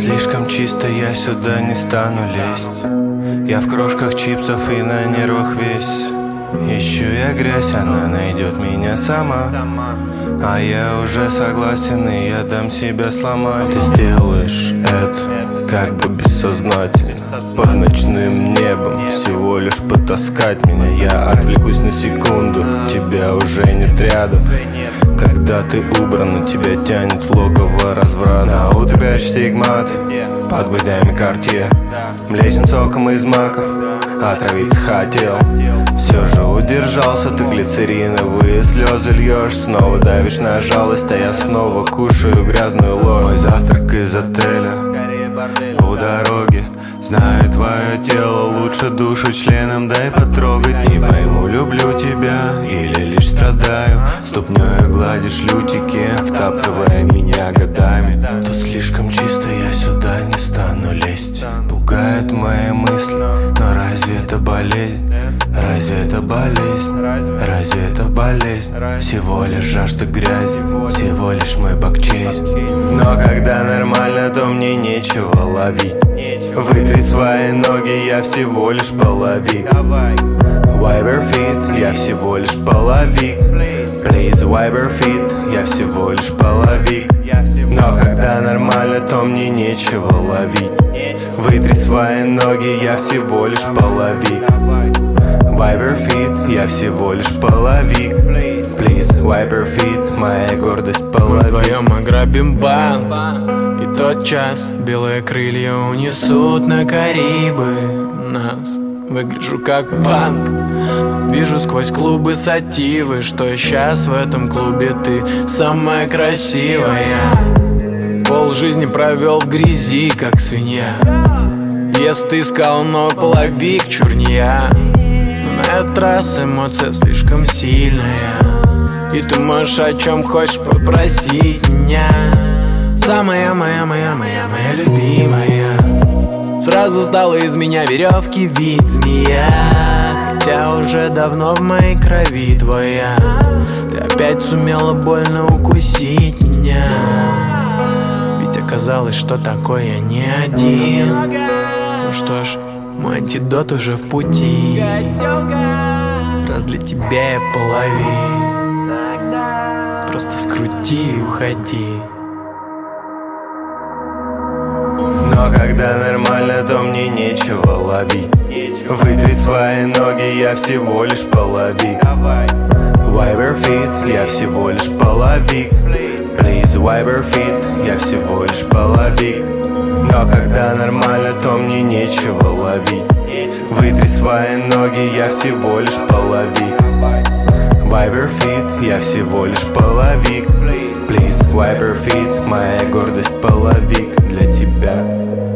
слишком чисто, я сюда не стану лезть. Я в крошках чипсов и на нервах весь. Ищу я грязь, она найдет меня сама. А я уже согласен, и я дам себя сломать. Ты сделаешь это как бы бессознательно, под ночным небом, всего лишь потаскать меня. Я отвлекусь на секунду, тебя уже нет рядом. Когда ты убран, тебя тянет в логово разврата. На утро 5 стигмат, под гвоздями Cartier, млечным соком из маков, отравиться хотел. Все же удержался, ты глицериновые слезы льешь. Снова давишь на жалость, а я снова кушаю грязную ложь. Мой завтрак из отеля у дороги. Знаю твое тело лучше душу членом, дай потрогать. Не пойму, люблю тебя или лишь страдаю. Ступнёю гладишь лютики, втаптывая меня годами. Тут слишком чисто, я сюда не стану лезть. Пугают мои мысли, но разве это болезнь? Разве это болезнь? Разве это болезнь? Всего лишь жажда грязи, всего лишь мой бакчейз. Но когда нормально, то мне нечего ловить. Вытри свои ноги, я всего лишь половик. Wiper feet, я всего лишь половик. Please, Wiper feet, я всего лишь половик. Но когда нормально, то мне нечего ловить. Вытри свои ноги, я всего лишь половик. Wiper feet, я всего лишь половик. Please, Wiper feet, моя гордость половик. Мы вдвоем ограбим банк, и тот час белые крылья унесут на Карибы нас. Выгляжу как банк, вижу сквозь клубы сативы, что сейчас в этом клубе ты самая красивая. Пол жизни провел в грязи, как свинья. Если ты искал новый половик, чур не я. Но на этот раз эмоция слишком сильная, и ты можешь о чем хочешь попросить меня. Самая моя любимая. Сразу стала из меня веревки вид змея. Хотя уже давно в моей крови твоя. Ты опять сумела больно укусить меня. Ведь оказалось, что такое я не один. Ну что ж, мой антидот уже в пути. Раз для тебя я половик, просто скрути и уходи. Но когда нормально, то мне нечего ловить. Вытри свои ноги, я всего лишь половик. Wiper feet, я всего лишь половик. Please, Wiper feet, я всего лишь половик. Но когда нормально, то мне нечего ловить. Вытри свои ноги, я всего лишь половик. Wiper feet, я всего лишь половик. Please, Wiper feet, моя гордость половик для тебя.